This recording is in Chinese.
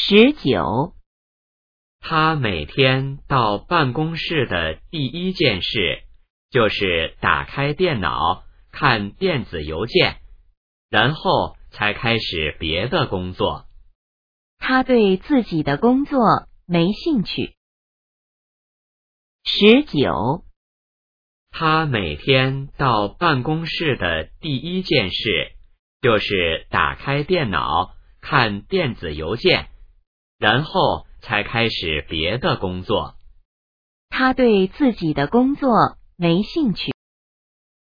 19。 他每天到办公室的第一件事就是打开电脑看电子邮件，然后才开始别的工作。 他对自己的工作没兴趣。19。 他每天到办公室的第一件事就是打开电脑看电子邮件，然后才开始别的工作。 他对自己的工作没兴趣。